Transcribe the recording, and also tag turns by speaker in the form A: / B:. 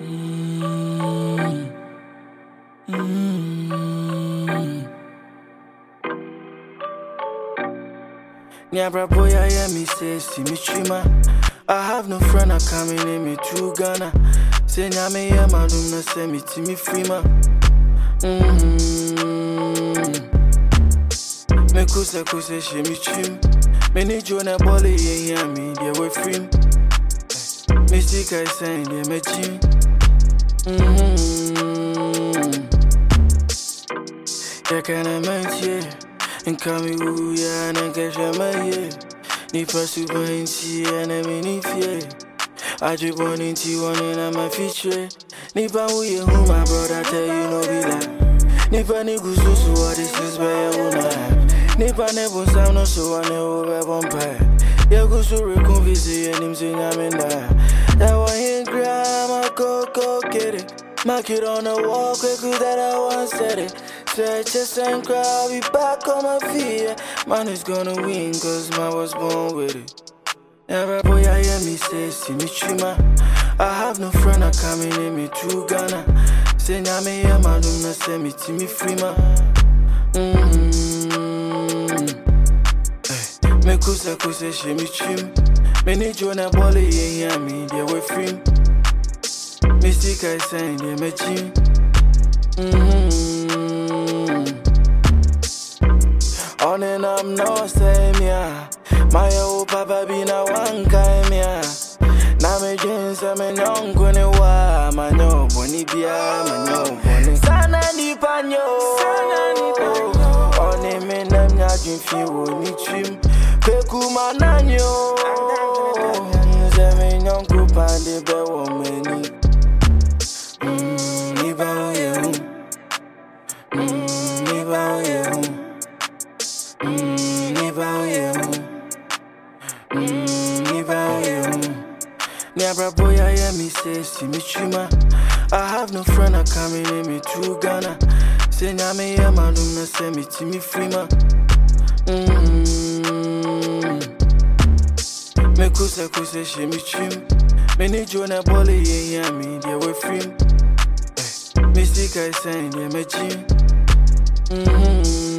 A: Nyabra boy, I am me say, see me chima. I have no friend, I coming in me to Ghana. Say, Nyame, ya madum, na say me to me free ma. Me kuse, she me chim. Me need you na bolly, yeah, me, they were free. Me sick, I say, yeah, me chim. Ya kana manchie. Nkami uya na kesha maye ni pasu banchi na mini fie aje boni ti one na my feature ni ba uye who my brother tell you no be that ni pa ni gususu what this is by una ni pa ne bon sam no so one over bompa ya gusu reconvisi enim se nyamenda that one in grandma go get it mark it on the wall quick that I once said it. Stretch and cry, be back on my feet. Man is gonna win, cause man was born with it. Never boy, I hear me say, see me chima. I have no friend, I coming in me to Ghana. Say, Nyame, ya madum, na say me to me free ma. Me kuse, she me chim. Me need you na bolly, yeah, me, they were free. Me sick, I say, yeah, me chim. On and I'm no same, yeah. My old papa be na one kind, yeah. Na me jeans, I'm a young gonna wa. Manyo, boni bia, manyo, boni. Sana ni panyo. On a me na mnyajin fi wo ni chim. Kweku mananyo. Zeme young kupande be wo meni. Niba uye niba uye Nyabra boy, I hear me say, see me chima. I have no friend, I coming in me to Ghana. Say, Nyame, ya madum, na say me to me free ma. Me kuse, she me chim. Me need you na bolly, yeah, me, they were free. Me sick, I say, yeah, me chim.